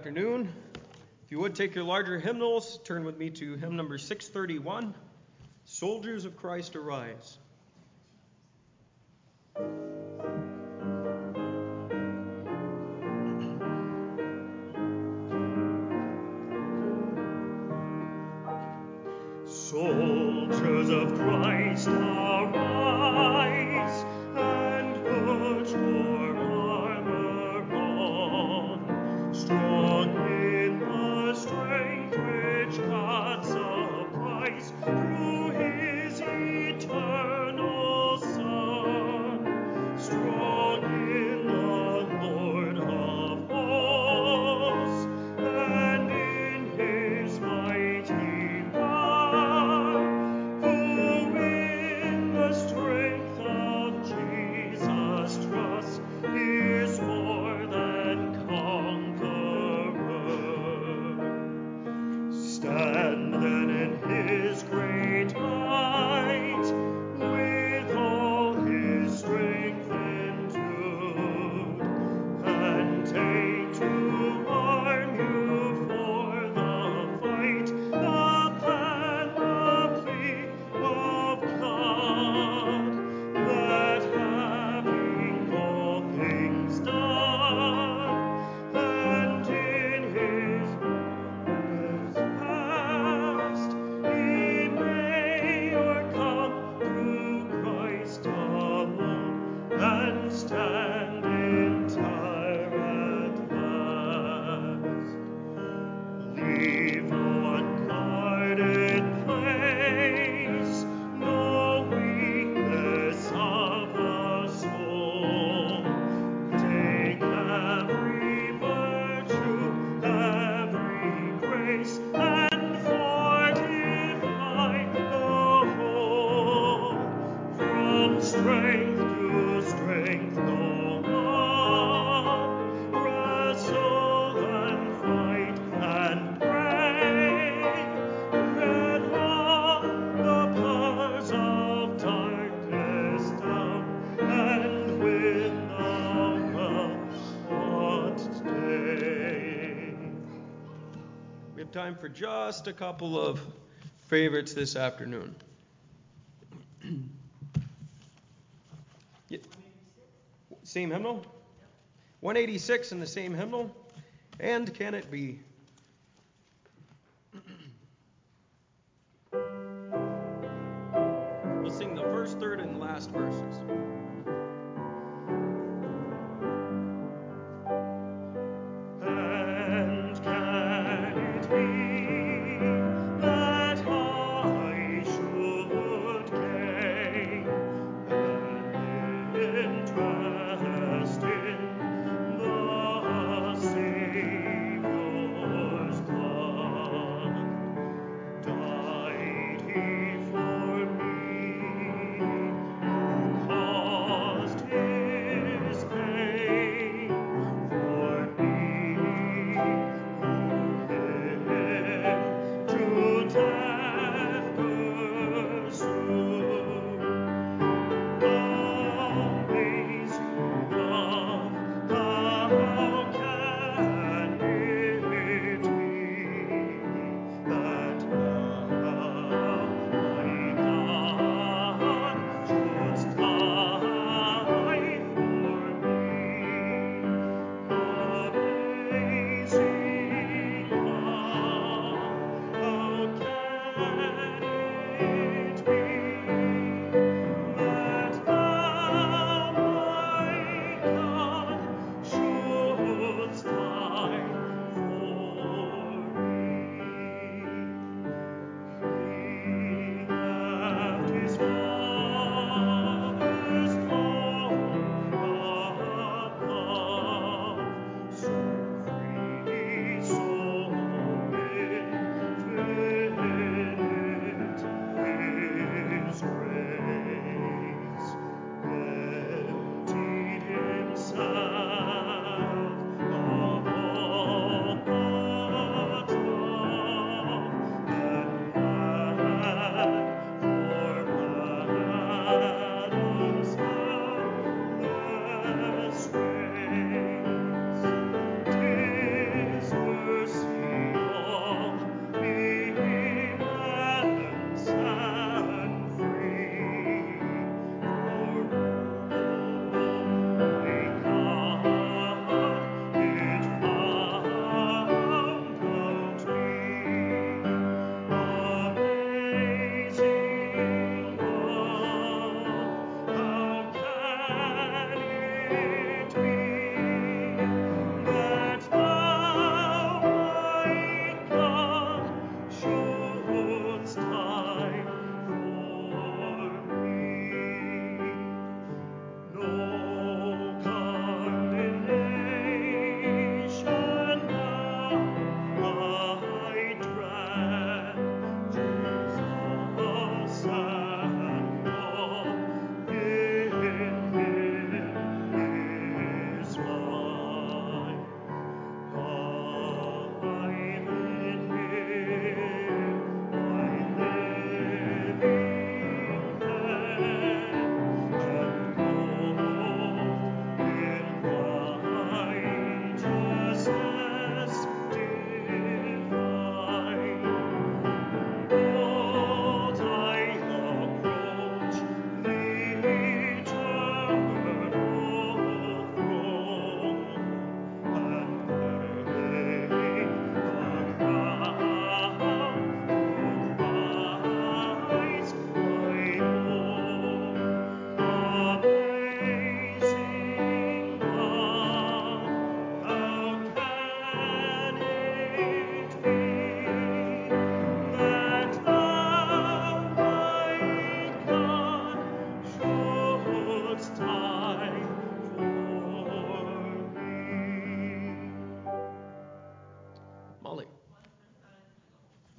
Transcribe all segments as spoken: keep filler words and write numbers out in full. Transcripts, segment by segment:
afternoon. If you would take your larger hymnals, turn with me to hymn number six thirty-one, Soldiers of Christ Arise. Soldiers of Christ arise, and put your armor on, strong in the strength which God supplies through his eternal Son, strong in the Lord of hosts, and in his mighty power, who in the strength of Jesus trust is more than conqueror. Stand then in his great might, with all his strength endued, and take to arm you for the fight, the panoply of God, that having all things done, and in his wonders past, he may o'ercome through Christ alone, and stand entire at last. Leave no unguarded place, no weakness of the soul. Take every virtue, every grace, and fortify the whole. From strength to strength go on, wrestle and fight and pray, red run the powers of darkness down, and win the well-fought day. We have time for just a couple of favorites this afternoon. Yeah. Same hymnal? one eighty-six in the same hymnal. And can it be? We'll sing the first, third, and last verses. And can it be that I should gain an interest in the Savior's blood? Died he for me, who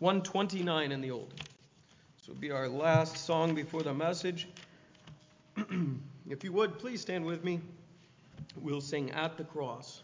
one twenty-nine in the Old. This will be our last song before the message. If you would, please stand with me. We'll sing At the Cross.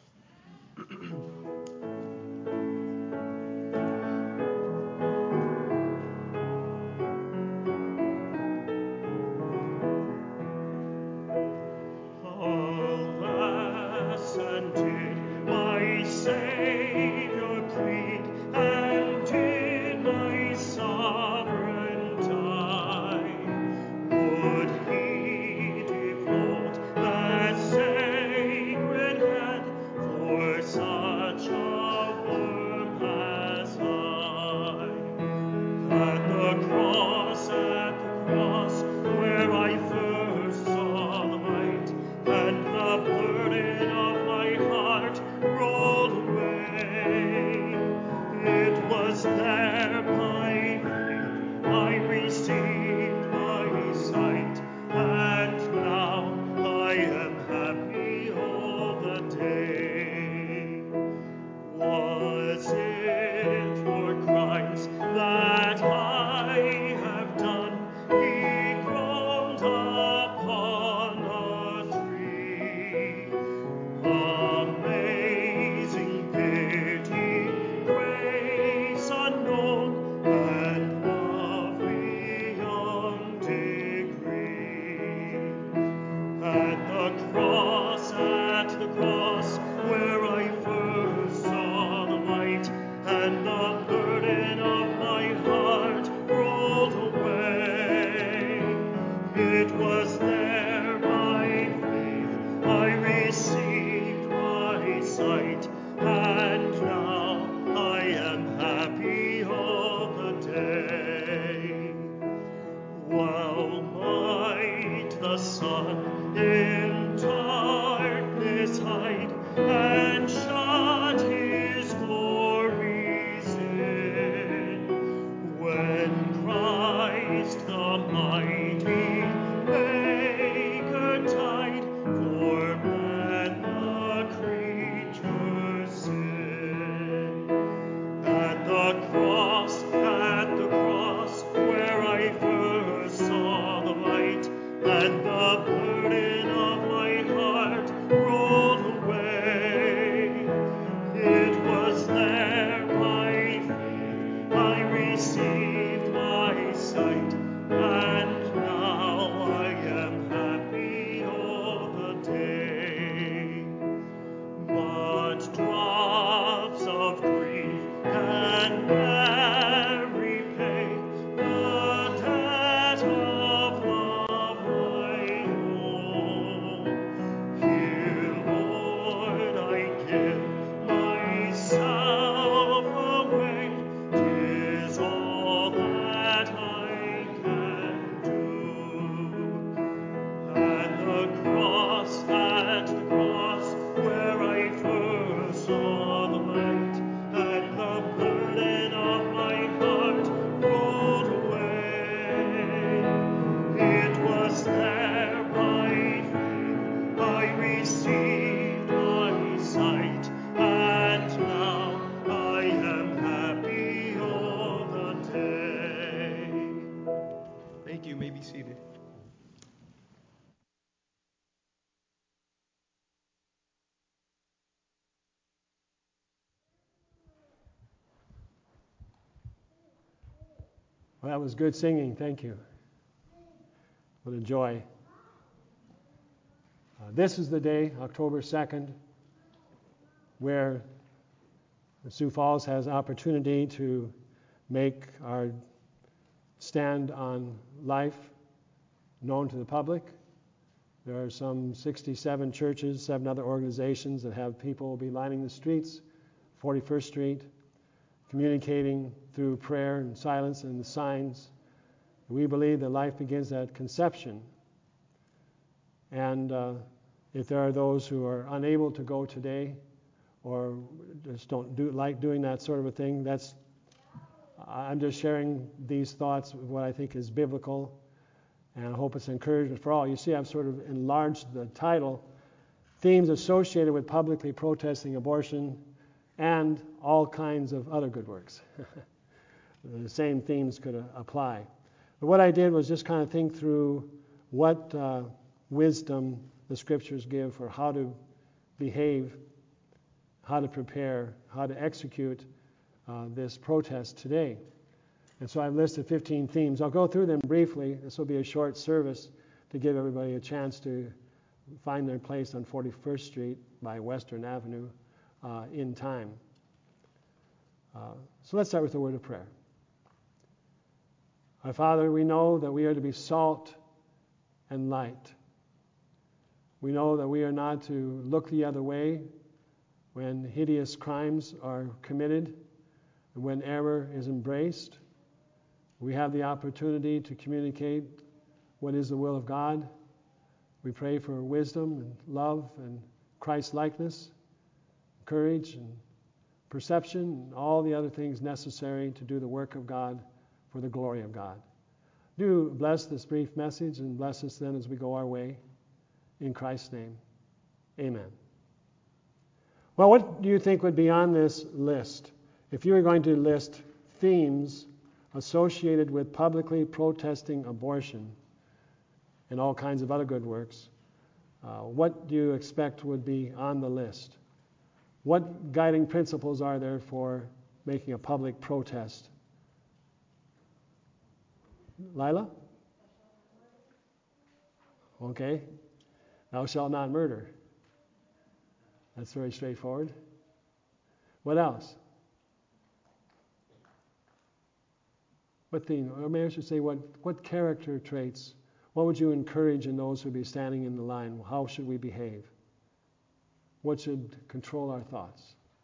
Alas, and did my Savior plead, and did my Sovereign die? Would he devote that sacred head for such a worm as I? At the cross, at the cross, where I first saw the light, and the burden of my heart rolled away. It was there by faith I received my sight, and now I am happy all the day. Was it for crimes that I have done, he groaned upon a tree? Amazing pity, grace unknown, and love beyond degree. At the cross, at the cross, where I first saw the light, and the burden of my heart rolled away. It was there by faith I received my sight, and now I am happy all the day. Well might the sun in darkness hide, and shut his glories in, when Christ the mighty Maker died for man the creature's sin. At the cross, at the cross, where I first saw the light, and the burden of my heart rolled away. It was there by faith I received my sight, and now I am happy all the day. But drops of grief can never repay the debt of love I owe. Here, Lord, I give myself away. 'Tis all that I can do. At the cross, at the cross, where I first saw the light, and the burden of my heart rolled away. It was there by faith I received my sight, and now I am happy all the day. Thank you. You may be seated. Well, that was good singing. Thank you. What a joy. Uh, this is the day, October second, where Sioux Falls has opportunity to make our stand on life known to the public. There are some sixty-seven churches, seven other organizations that have people be lining the streets, forty-first Street, communicating through prayer and silence and the signs. We believe that life begins at conception. And uh, if there are those who are unable to go today or just don't do like doing that sort of a thing, that's I'm just sharing these thoughts of what I think is biblical, and I hope it's encouragement for all. You see, I've sort of enlarged the title, Themes Associated with Publicly Protesting Abortion and All Kinds of Other Good Works. the same themes could uh, apply. But what I did was just kind of think through what uh, wisdom the Scriptures give for how to behave, how to prepare, how to execute uh, this protest today. And so I've listed fifteen themes. I'll go through them briefly. This will be a short service to give everybody a chance to find their place on forty-first Street by Western Avenue uh, in time. Uh, so let's start with a word of prayer. Our Father, we know that we are to be salt and light. We know that we are not to look the other way when hideous crimes are committed and when error is embraced. We have the opportunity to communicate what is the will of God. We pray for wisdom and love and Christ-likeness, courage and perception, and all the other things necessary to do the work of God for the glory of God. Do bless this brief message and bless us then as we go our way. In Christ's name, amen. Well, what do you think would be on this list? If you were going to list themes associated with publicly protesting abortion and all kinds of other good works, uh, what do you expect would be on the list? What guiding principles are there for making a public protest? Lila? Okay. Thou shalt not murder. That's very straightforward. What else? What theme? Or maybe I should say, what, what character traits, what would you encourage in those who be standing in the line? How should we behave? What should control our thoughts?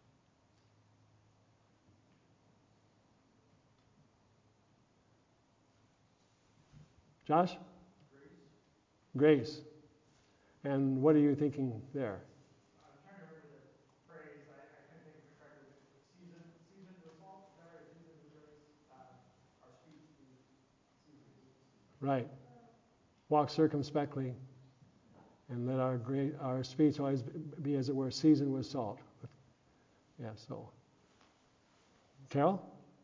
Josh? Grace. Grace. And what are you thinking there? I'm trying to remember the phrase. I, I couldn't think of it correctly. Season, season with salt, or season with grace. Um, our speech be seasoned with grace. Right. Walk circumspectly, and let our great, our speech always be, as it were, seasoned with salt. Yeah. So, Carol.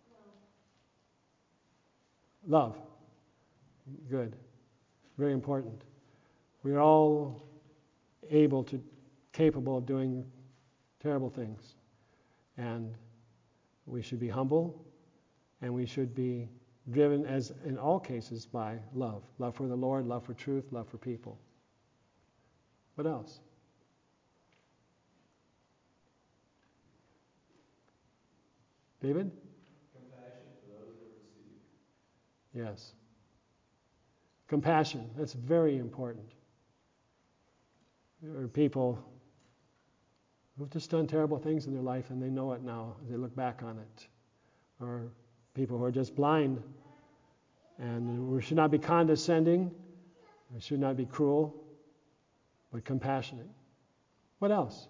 Love. Love. Good. Very important. We are all able to, capable of doing terrible things. And we should be humble, and we should be driven, as in all cases, by love. Love for the Lord, love for truth, love for people. What else? David? Compassion for those that are deceived. Yes. Compassion, that's very important. There are people who've just done terrible things in their life and they know it now as they look back on it. Or people who are just blind. And we should not be condescending, we should not be cruel, but compassionate. What else?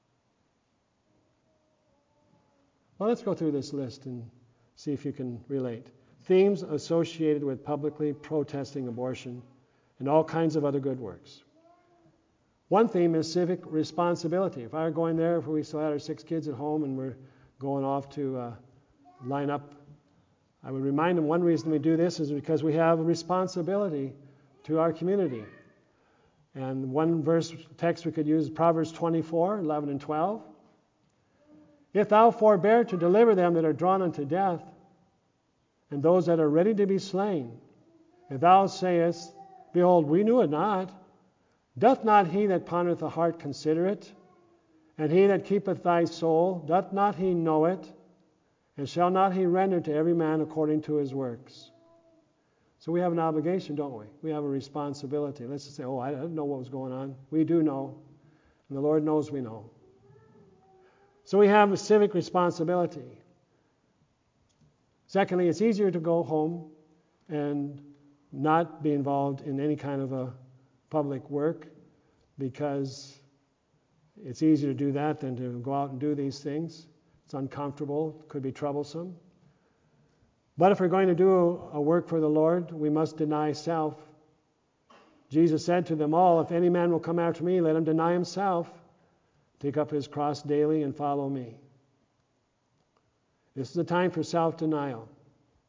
Well, let's go through this list and see if you can relate. Themes associated with publicly protesting abortion and all kinds of other good works. One theme is civic responsibility. If I were going there, if we still had our six kids at home and we're going off to uh, line up, I would remind them one reason we do this is because we have a responsibility to our community. And one verse text we could use is Proverbs twenty-four, eleven and twelve. If thou forbear to deliver them that are drawn unto death, and those that are ready to be slain, if thou sayest, behold, we knew it not, doth not he that pondereth the heart consider it? And he that keepeth thy soul, doth not he know it? And shall not he render to every man according to his works? So we have an obligation, don't we? We have a responsibility. Let's just say, oh, I didn't know what was going on. We do know. And the Lord knows we know. So we have a civic responsibility. Secondly, it's easier to go home and not be involved in any kind of a public work because it's easier to do that than to go out and do these things. It's uncomfortable, could be troublesome. But if we're going to do a work for the Lord, we must deny self. Jesus said to them all, if any man will come after me, let him deny himself, take up his cross daily and follow me. This is a time for self-denial.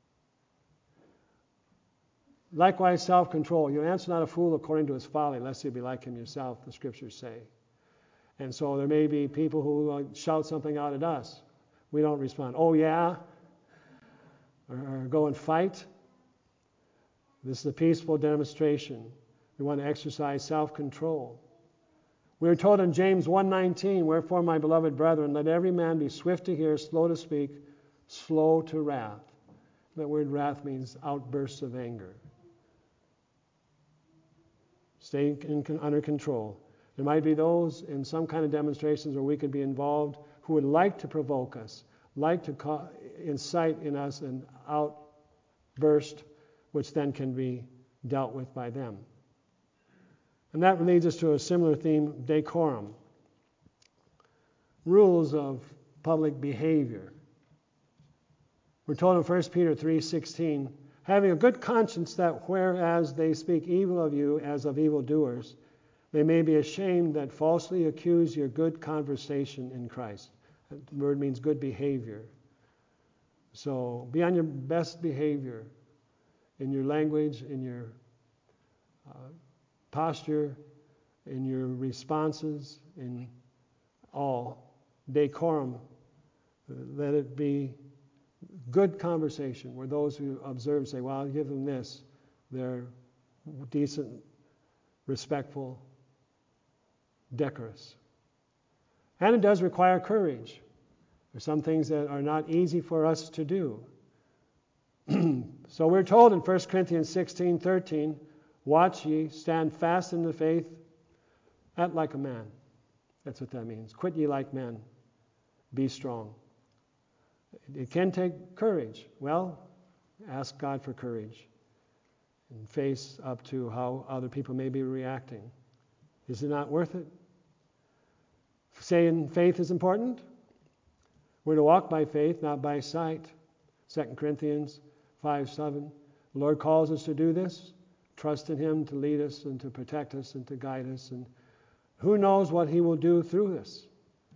Likewise, self-control. You answer not a fool according to his folly, lest you be like him yourself, the scriptures say. And so there may be people who uh, shout something out at us. We don't respond, oh yeah, or, or go and fight. This is a peaceful demonstration. We want to exercise self-control. We are told in James one nineteen, wherefore, my beloved brethren, let every man be swift to hear, slow to speak, slow to wrath. That word wrath means outbursts of anger. Stay in, under control. There might be those in some kind of demonstrations where we could be involved who would like to provoke us, like to ca- incite in us an outburst, which then can be dealt with by them. And that leads us to a similar theme, decorum. Rules of public behavior. We're told in First Peter three sixteen, having a good conscience that whereas they speak evil of you as of evildoers, they may be ashamed that falsely accuse your good conversation in Christ. That word means good behavior. So be on your best behavior in your language, in your uh, posture, in your responses, in all. Decorum. Let it be good conversation where those who observe say, well, I'll give them this. They're decent, respectful, decorous. And it does require courage. There's some things that are not easy for us to do. So we're told in First Corinthians sixteen thirteen, watch ye, stand fast in the faith, act like a man. That's what that means. Quit ye like men. Be strong. It can take courage. Well, ask God for courage and face up to how other people may be reacting. Is it not worth it? Saying faith is important. We're to walk by faith, not by sight. Second Corinthians five seven. The Lord calls us to do this. Trust in Him to lead us and to protect us and to guide us. And who knows what He will do through this.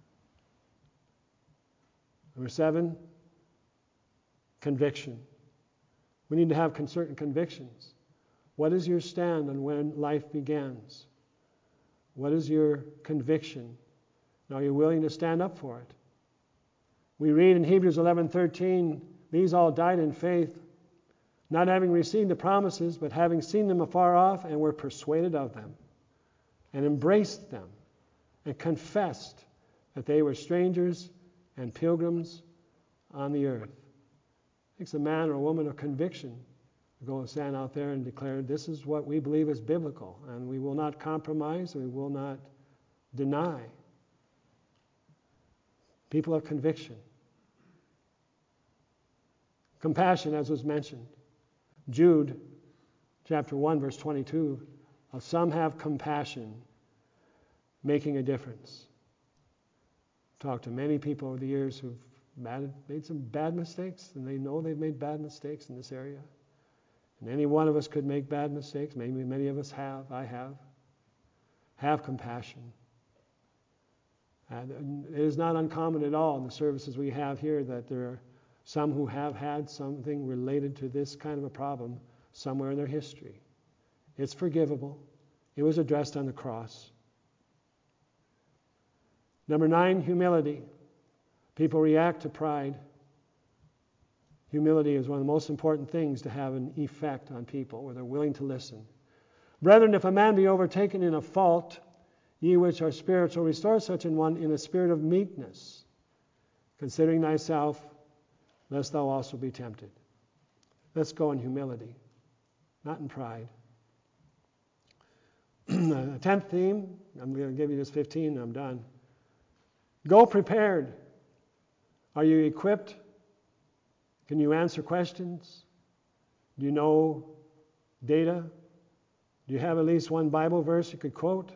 Number seven, conviction. We need to have certain convictions. What is your stand on when life begins? What is your conviction? Are you willing to stand up for it? We read in Hebrews eleven thirteen, these all died in faith, not having received the promises, but having seen them afar off, and were persuaded of them, and embraced them, and confessed that they were strangers and pilgrims on the earth. It takes a man or a woman of conviction to go and stand out there and declare, this is what we believe is biblical, and we will not compromise, we will not deny. People of conviction. Compassion, as was mentioned. Jude, chapter one, verse twenty-two, of some have compassion, making a difference. Talked to many people over the years who've made, made some bad mistakes, and they know they've made bad mistakes in this area. And any one of us could make bad mistakes. Maybe many of us have. I have. Have compassion. And it is not uncommon at all in the services we have here that there are some who have had something related to this kind of a problem somewhere in their history. It's forgivable. It was addressed on the cross. Number nine, humility. People react to pride. Humility is one of the most important things to have an effect on people, where they're willing to listen. Brethren, if a man be overtaken in a fault, ye which are spiritual, restore such an one in a spirit of meekness, considering thyself, lest thou also be tempted. Let's go in humility, not in pride. The tenth theme, I'm going to give you this fifteen and I'm done. Go prepared. Are you equipped? Can you answer questions? Do you know data? Do you have at least one Bible verse you could quote?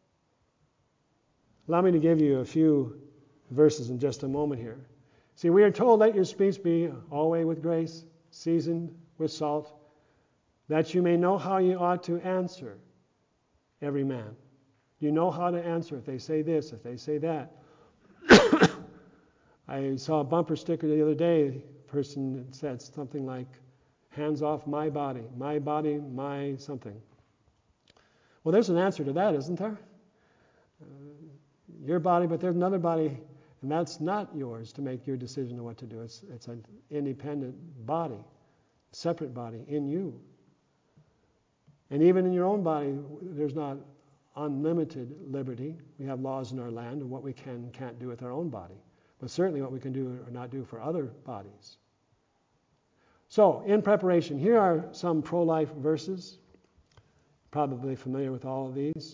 Allow me to give you a few verses in just a moment here. See, we are told, let your speech be always with grace, seasoned with salt, that you may know how you ought to answer every man. You know how to answer if they say this, if they say that. I saw a bumper sticker the other day. A person said something like, Hands off my body. My body, my something. Well, there's an answer to that, isn't there? Uh, your body, but there's another body, and that's not yours to make your decision of what to do. It's, it's an independent body, separate body in you. And even in your own body, there's not unlimited liberty. We have laws in our land of what we can and can't do with our own body, but certainly what we can do or not do for other bodies. So, in preparation, here are some pro-life verses. Probably familiar with all of these.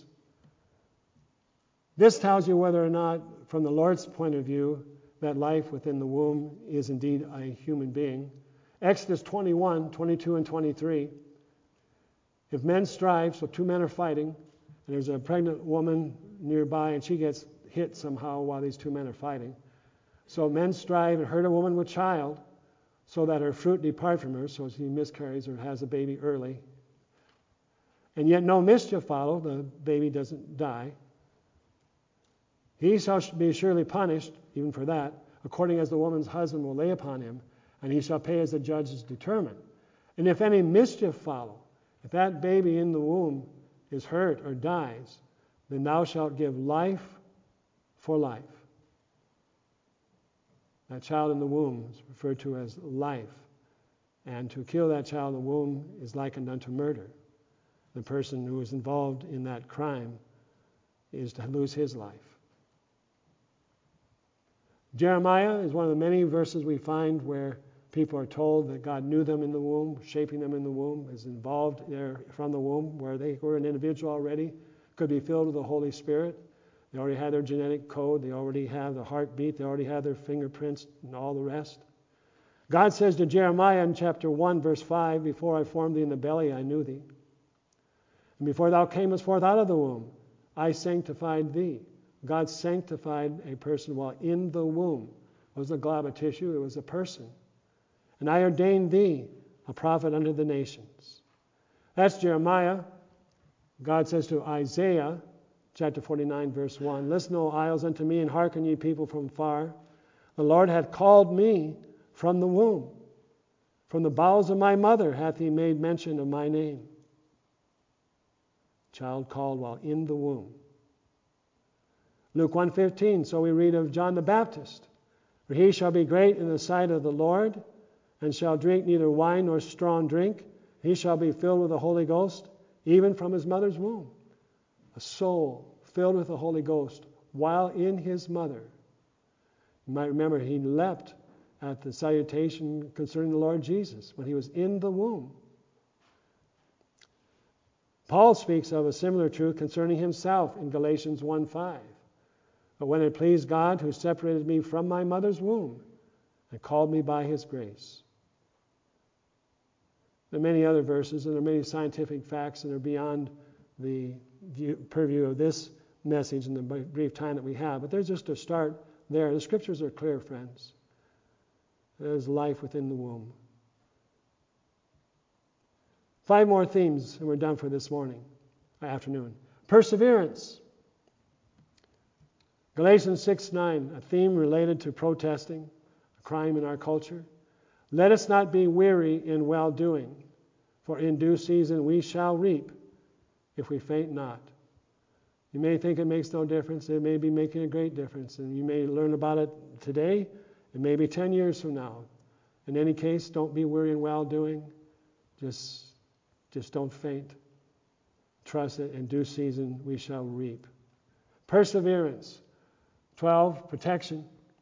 This tells you whether or not, from the Lord's point of view, that life within the womb is indeed a human being. Exodus twenty-one, twenty-two, and twenty-three. If men strive, so two men are fighting, and there's a pregnant woman nearby, and she gets hit somehow while these two men are fighting. So men strive and hurt a woman with child, so that her fruit depart from her, so she miscarries or has a baby early. And yet no mischief follow, the baby doesn't die. He shall be surely punished, even for that, according as the woman's husband will lay upon him, and he shall pay as the judges determine. And if any mischief follow, if that baby in the womb is hurt or dies, then thou shalt give life for life. That child in the womb is referred to as life. And to kill that child in the womb is likened unto murder. The person who is involved in that crime is to lose his life. Jeremiah is one of the many verses we find where people are told that God knew them in the womb, shaping them in the womb, is involved there from the womb, where they were an individual already, could be filled with the Holy Spirit. They already had their genetic code. They already have the heartbeat. They already have their fingerprints and all the rest. God says to Jeremiah in chapter one, verse five, before I formed thee in the belly, I knew thee. And before thou camest forth out of the womb, I sanctified thee. God sanctified a person while in the womb. It was a glob of tissue. It was a person. And I ordained thee a prophet unto the nations. That's Jeremiah. God says to Isaiah, chapter forty-nine, verse one, Listen, O isles, unto me, and hearken, ye people from far. The Lord hath called me from the womb. From the bowels of my mother hath he made mention of my name. Child called while in the womb. Luke one fifteen, so we read of John the Baptist. For he shall be great in the sight of the Lord, and shall drink neither wine nor strong drink. He shall be filled with the Holy Ghost, even from his mother's womb. A soul filled with the Holy Ghost while in his mother. You might remember he leapt at the salutation concerning the Lord Jesus when he was in the womb. Paul speaks of a similar truth concerning himself in Galatians one five. But when it pleased God, who separated me from my mother's womb and called me by his grace. There are many other verses, and there are many scientific facts that are beyond the view, purview of this message in the brief time that we have. But there's just a start there. The scriptures are clear, friends. There's life within the womb. Five more themes, and we're done for this morning, afternoon. Perseverance. Galatians six nine, a theme related to protesting, a crime in our culture. Let us not be weary in well-doing, for in due season we shall reap if we faint not. You may think it makes no difference. It may be making a great difference, and you may learn about it today. It may be ten years from now. In any case, don't be weary in well-doing. Just, just don't faint. Trust that in due season we shall reap. Perseverance. twelve, protection.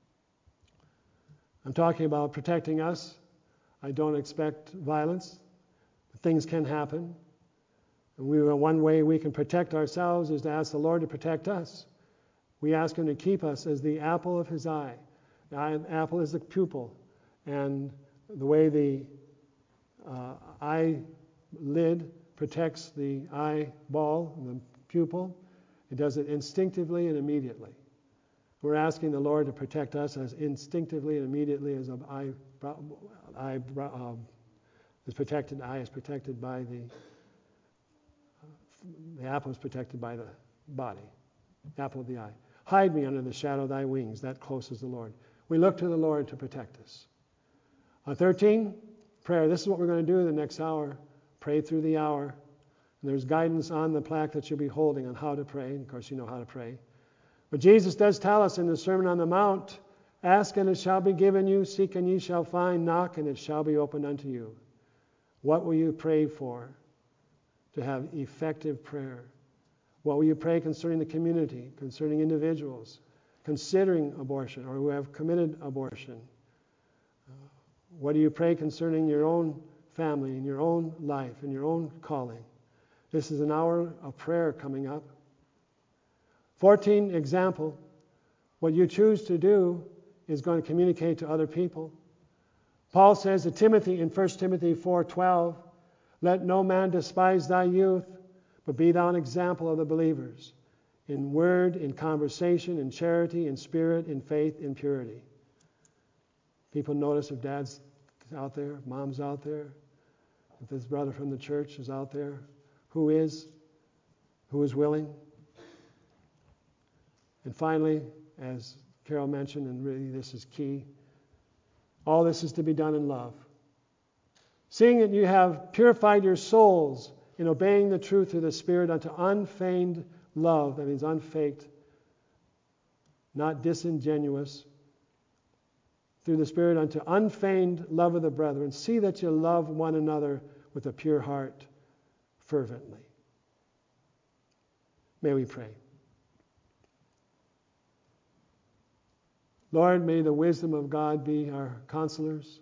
I'm talking about protecting us. I don't expect violence. Things can happen. And we, one way we can protect ourselves is to ask the Lord to protect us. We ask him to keep us as the apple of his eye. The eye, apple is the pupil. And the way the uh, eye lid protects the eyeball, the pupil, it does it instinctively and immediately. We're asking the Lord to protect us as instinctively and immediately as an eye, eye uh, is protected. The eye is protected by the uh, the apple is protected by the body. Apple of the eye. Hide me under the shadow of thy wings. That close is the Lord. We look to the Lord to protect us. Uh, thirteen, prayer. This is what we're going to do in the next hour. Pray through the hour. And there's guidance on the plaque that you'll be holding on how to pray. Of course, you know how to pray. But Jesus does tell us in the Sermon on the Mount, ask and it shall be given you, seek and ye shall find, knock and it shall be opened unto you. What will you pray for to have effective prayer? What will you pray concerning the community, concerning individuals, considering abortion or who have committed abortion? Uh, what do you pray concerning your own family and your own life and your own calling? This is an hour of prayer coming up. fourteen example. What you choose to do is going to communicate to other people. Paul says to Timothy in First Timothy four twelve, let no man despise thy youth, but be thou an example of the believers, in word, in conversation, in charity, in spirit, in faith, in purity. People notice if dad's out there, if mom's out there, if this brother from the church is out there, who is, who is willing. And finally, as Carol mentioned, and really this is key, all this is to be done in love. Seeing that you have purified your souls in obeying the truth through the Spirit unto unfeigned love, that means unfaked, not disingenuous, through the Spirit unto unfeigned love of the brethren. See that you love one another with a pure heart fervently. May we pray. Lord, may the wisdom of God be our counselors,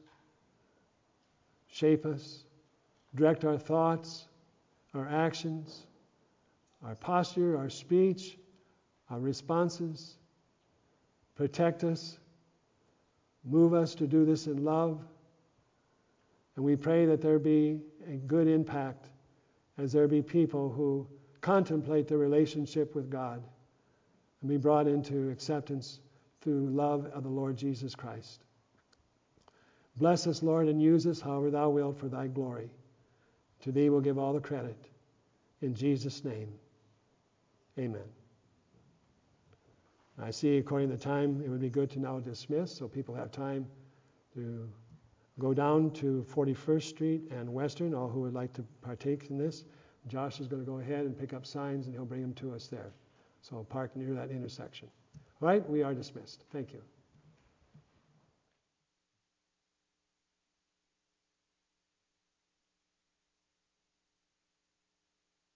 shape us, direct our thoughts, our actions, our posture, our speech, our responses. Protect us, move us to do this in love, and we pray that there be a good impact as there be people who contemplate their relationship with God and be brought into acceptance through love of the Lord Jesus Christ. Bless us, Lord, and use us however thou wilt for thy glory. To thee we'll give all the credit. In Jesus' name, amen. I see according to the time it would be good to now dismiss so people have time to go down to forty-first Street and Western, all who would like to partake in this. Josh is going to go ahead and pick up signs and he'll bring them to us there. So park near that intersection. All right, we are dismissed. Thank you.